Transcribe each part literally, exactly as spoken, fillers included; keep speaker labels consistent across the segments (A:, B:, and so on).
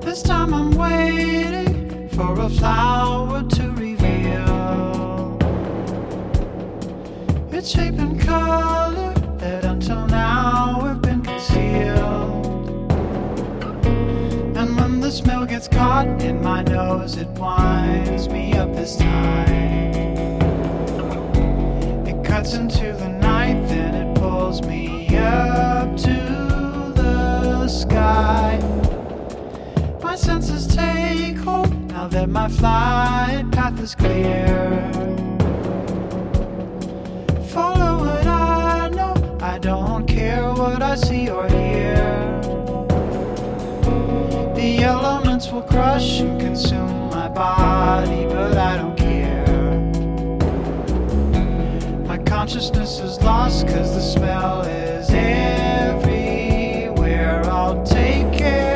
A: This time I'm waiting for a flower to reveal its shape and color that until now have been concealed. And when the smell gets caught in my nose, it winds me up this time. It cuts into the night, then it pulls me up to the sky. My senses take hold now that my flight path is clear. Follow what I know, I don't care what I see or hear. The elements will crush and consume my body, but I don't care. My consciousness is lost cause the smell is everywhere. I'll take care.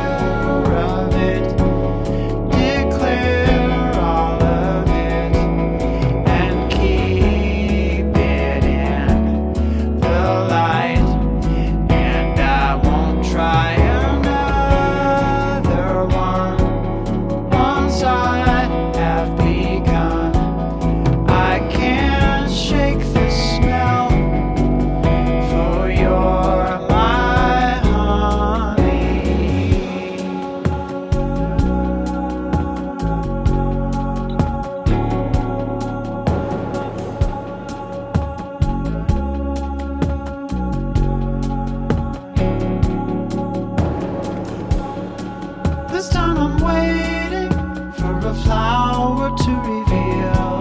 A: This time I'm waiting for a flower to reveal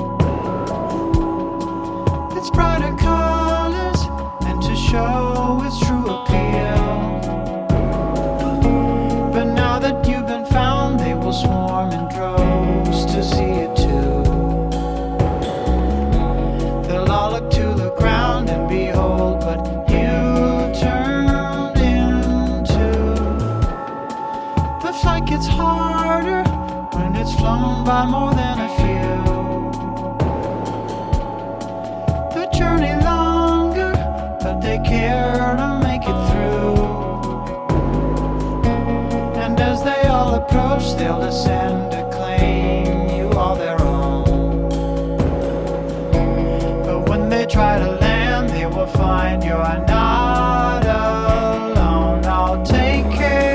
A: its brighter colors and to show its true appeal. But now that you've been found, they will swarm in droves to see it too. They'll all look to the ground and behold what you've turned into. The flight gets harder when it's flown by more than a few. The journey longer, but they care to make it through. And as they all approach, they'll descend to claim you all their own. But when they try to land, they will find you're not alone. I'll take care.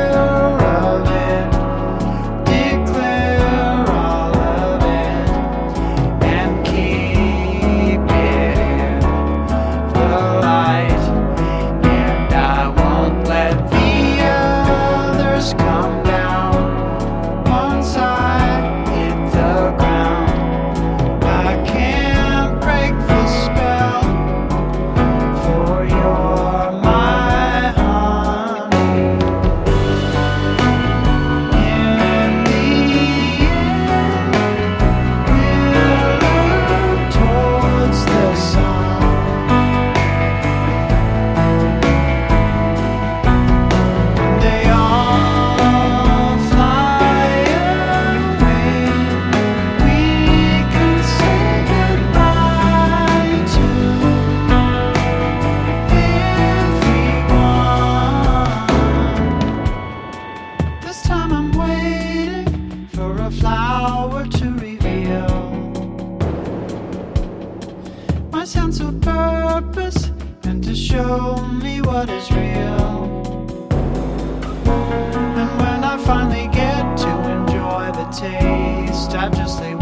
A: This time I'm waiting for a flower to reveal my sense of purpose and to show me what is real. And when I finally get to enjoy the taste, I just lay